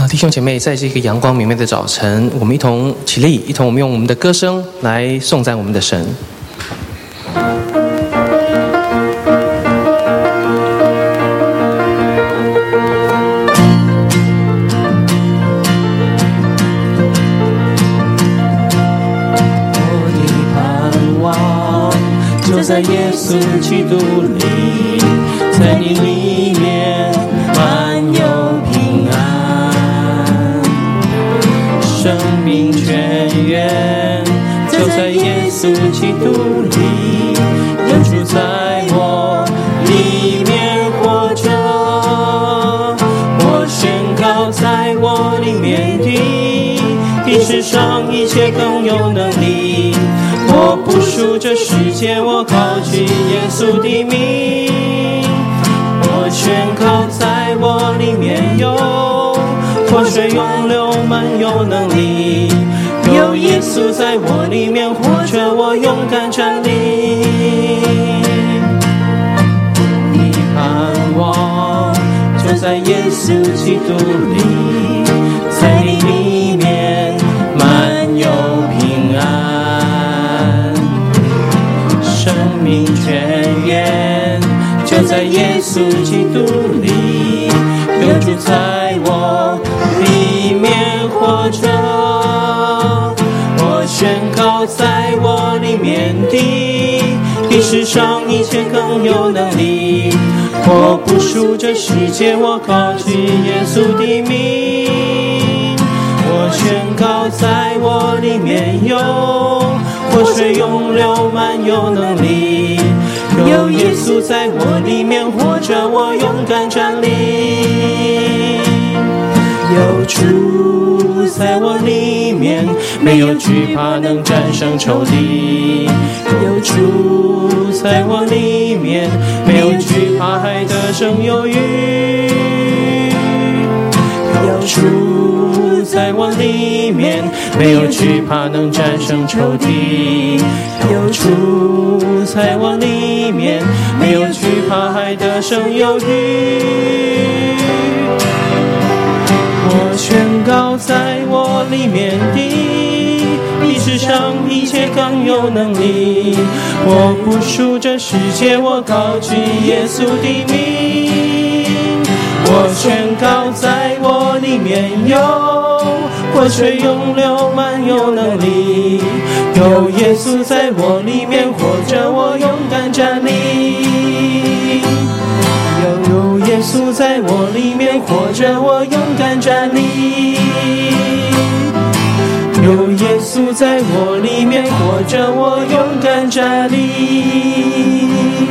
弟兄姐妹，在这个阳光明媚的早晨，我们一同起立，我们用我们的歌声来颂赞我们的神。 我的盼望就在耶稣基督里，在你里面满有平安，生命泉源就在耶稣基督里，人住在我里面活着，我宣告在我里面的比世上一切更有能力，我不属这世界，我高举耶稣的名，我宣告在我里面有活水涌流满有能力，有耶稣在我里面活着，我勇敢站立。你盼望就在耶稣基督里，在你里面满有平安，生命泉源就在耶稣基督里，有主在我里面活着，我宣告在我里面的比世上一切更有能力，我不属这世界，我高举耶稣的名，我宣告在我里面有活水涌流满有能力，有耶稣在我里面活着，我勇敢站立，有主在我里面，没有惧怕能战胜仇敌，有主在我里面，没有惧怕还得胜有余，有主在我里面，没有惧怕能战胜仇敌，有主在我里面，没有惧怕还得胜有余，我宣告在我里面的比世上一切更有能力，我不属这世界，我高举耶稣的名，我宣告在我里面有活水涌流满有能力，有耶稣在我里面活着，我勇敢站立，有耶稣在我里面活着，我勇敢站立，有耶稣在我里面活着，我勇敢站立。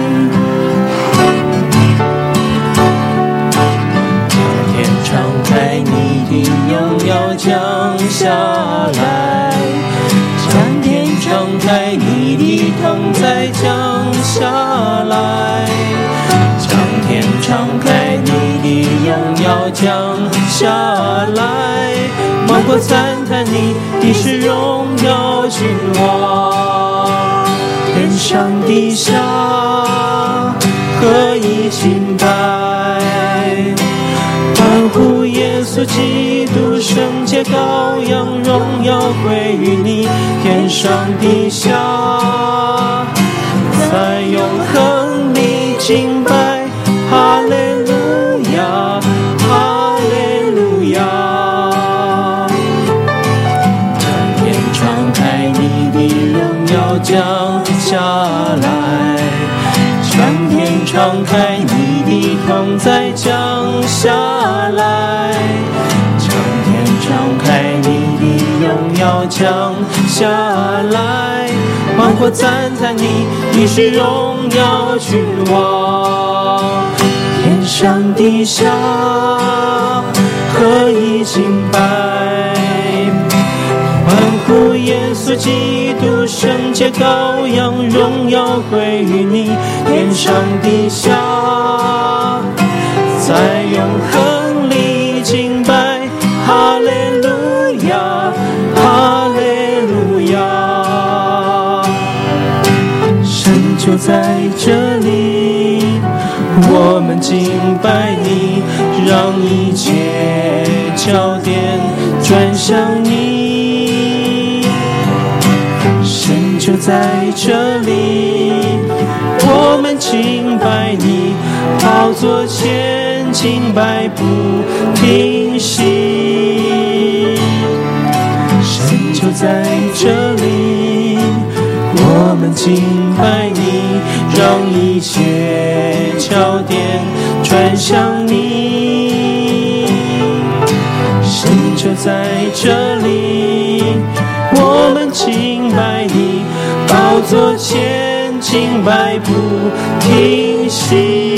天敞开，你的荣耀降下来，将天敞开，你的同在降下来，将天敞开，你的荣耀降下来，万国赞叹你的是荣耀君王，天上地下何以敬拜，欢呼耶稣基督圣洁羔羊，荣耀归于你，天上地下在永恒里敬拜，哈利路亚，哈利路亚，将天敞开，你的荣耀降下来，将天敞开，你的同在降下来，将天敞开，你的荣耀降下来，万国赞叹你，你是荣耀君王，天上地下何以敬拜，欢呼耶稣基督圣洁羔羊，荣耀归于你，天上地下在永恒里敬拜，哈利路亚，哈利路亚，神就在这里，我们敬拜你，让一切降焦点转向你，神就在这里，我们敬拜你，宝座前敬拜不停息，神就在这里，我们敬拜你，让一切焦点转向你，神就在这里，我们敬拜你，宝座前敬拜不停息，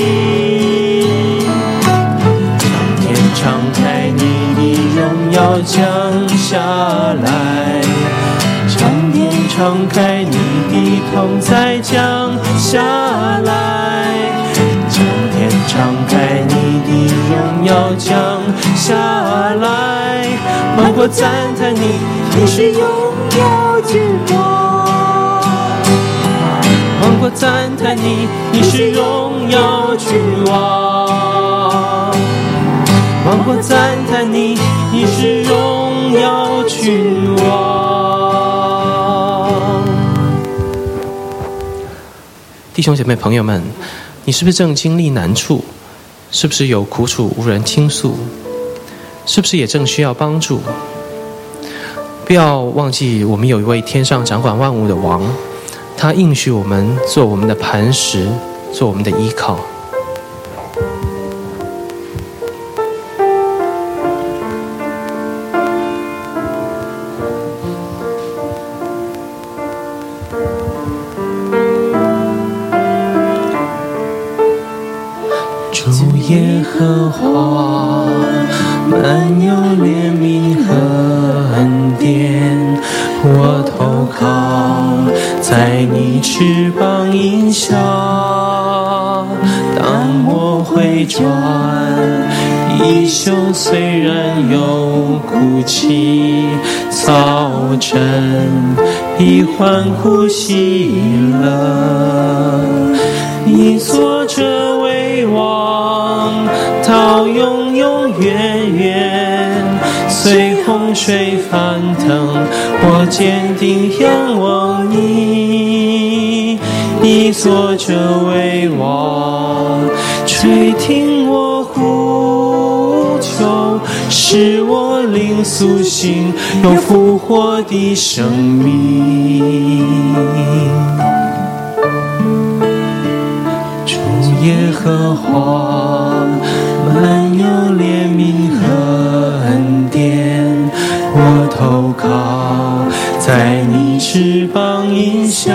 苍天敞开，你的荣耀降下来，苍天敞开，你的同在降下来，苍天敞开，你的荣耀降下来，万国赞叹你，你是荣耀君王，万国赞叹你，你是荣耀君王，万国赞叹你，你是荣耀君王。 弟兄姐妹朋友们，你是不是正经历难处？是不是有苦楚无人倾诉？是不是也正需要帮助？不要忘记，我们有一位天上掌管万物的王，他应许我们做我们的磐石，做我们的依靠。 主耶和华，满有怜悯和恩典，我投靠在你翅膀荫下，当我回转，衣袖虽然有哭泣，早晨必欢呼喜乐，你坐着为王，到永永远远，随洪水翻腾，我坚定仰望你，你坐着为王，垂听我呼求，使我灵苏醒，有复活的生命。主耶和华，满有怜悯和恩典，我投靠在你翅膀荫下，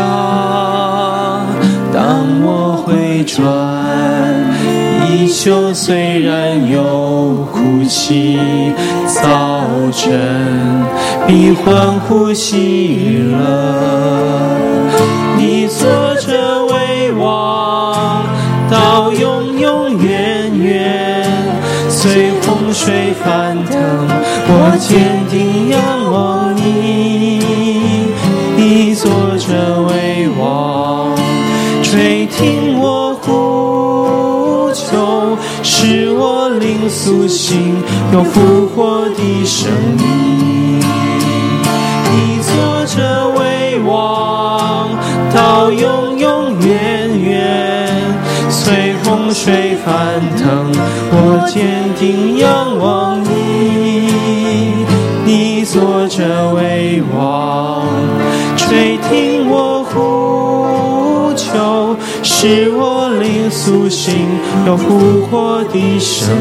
当我回转，衣袖虽然有哭泣，早晨必欢呼喜乐，你坐着为王，到永永远远，随洪水翻腾，我坚定仰望你，你坐着为王，垂听我呼求，使我灵苏醒，有复活的生命。你坐着为王，到永永远远，随洪水翻腾，我坚定仰望你，你坐着为王，垂听我呼求，使我灵苏醒，有复活的生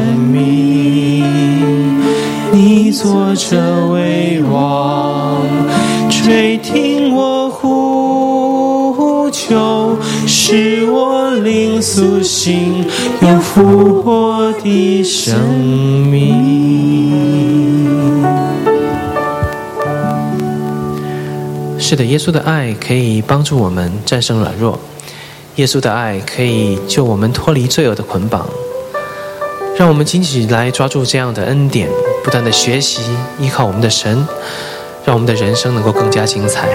命。你坐着为王，垂听我呼求，使我灵苏醒，有复活的生命。 是的，耶稣的爱可以帮助我们战胜软弱，耶稣的爱可以救我们脱离罪恶的捆绑。让我们紧紧来抓住这样的恩典，不断的学习，依靠我们的神，让我们的人生能够更加精彩。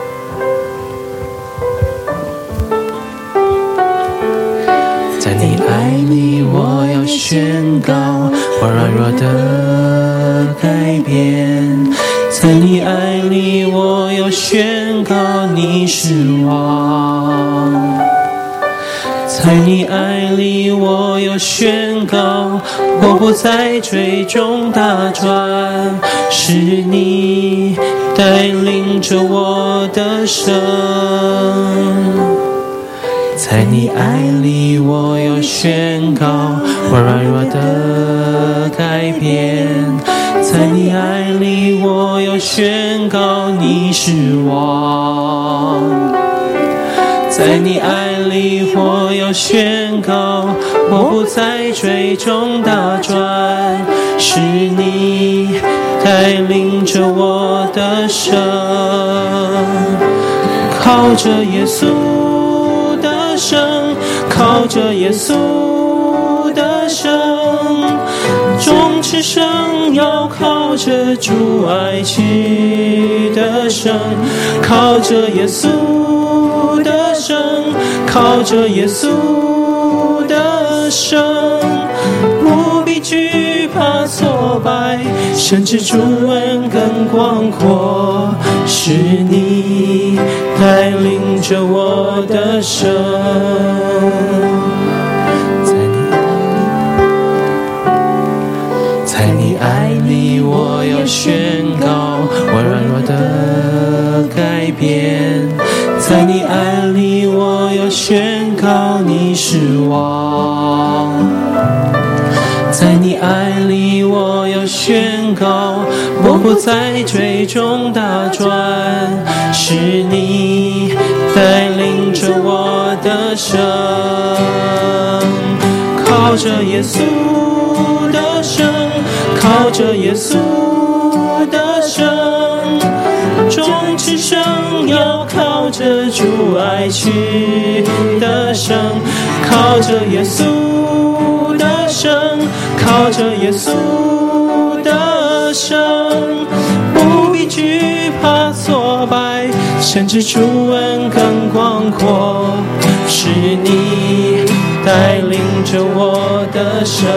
在你爱里，我要宣告，我软弱的改变。在你爱里，我要宣告你是王。在你爱里，我要宣告，我不再追踪打转，是你带领着我的生。在你爱里，我要宣告我软弱的改变。在你爱里，我要宣告你是王。在你爱里，我要宣告，我不再追踪打转，是你带领着我的生。靠着耶稣的生，靠着耶稣的生，终此生要靠着主爱情的生。靠着耶稣的生，靠着耶稣的生，不必惧怕挫败，甚至主恩更广阔，是你带领着我的生。在你爱里，我要宣告我软弱的改变。在你爱里，我要宣告你是王。在你爱里，我要宣告，我不再追踪打转，是你带领着我的生。靠着耶稣的生，靠着耶稣的生，终此生要靠着主爱情的生。靠着耶稣的生，靠着耶稣的生，不必惧怕挫败，甚至主恩更广阔，是你带领着我的生。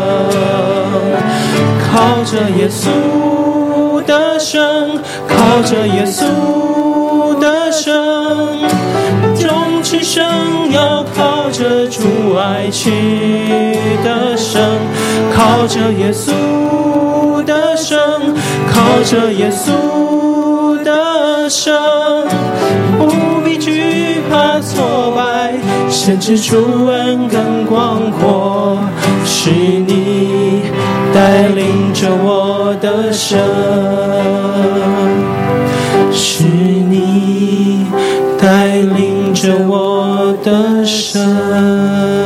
靠着耶稣的生，靠着耶稣的生，终此生要靠着主爱情的生。靠着耶稣的生，靠着耶稣的生，不必惧怕挫败，甚至主恩更广阔，是你带领着我的生，是你带领着我的生。